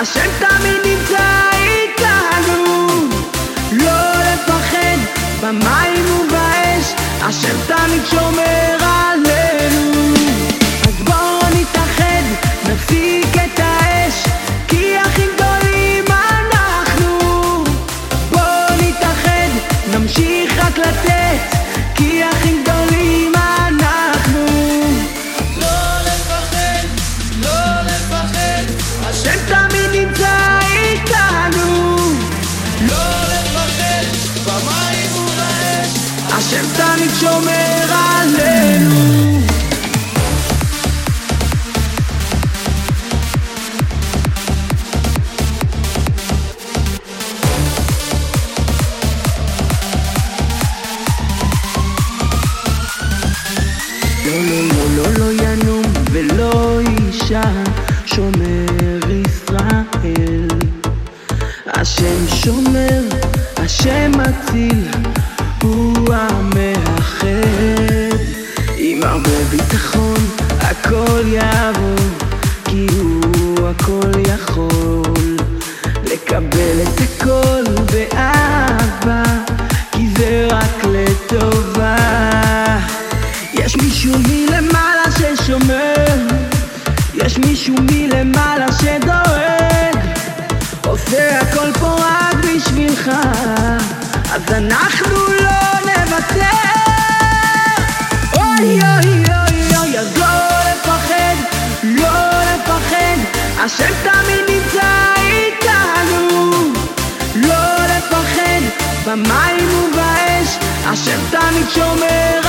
השם תמיד נמצא איתנו. לא לפחד במים ובאש, השם תמיד שומר עלינו. אז בואו נתאחד, נפסיק את האש, כי אחים גדולים אנחנו. בואו נתאחד, נמשיך רק לתת, כי אחים גדולים אנחנו. לא לפחד, לא לפחד, השם תמיד נמצא איתנו. לא לפחד במים ובאש, השם תמיד שומר עלינו. לא ינום ולא אישה, שומר ישראל. השם שומר, השם מציל, הוא המאחד. עם הרבה ביטחון הכל יעבור, כי הוא הכל יכול. לקבל את הכל באהבה, כי זה רק לטובה. יש מישהו מלמעלה ששומר, יש מישהו מלמעלה שדואג, עושה הכל פה רק בשבילך, אז אנחנו לא נוותר. אוי אוי אוי אוי, אז לא לפחד, לא לפחד, השם תמיד נמצא איתנו. לא לפחד במים ובאש, השם תמיד שומר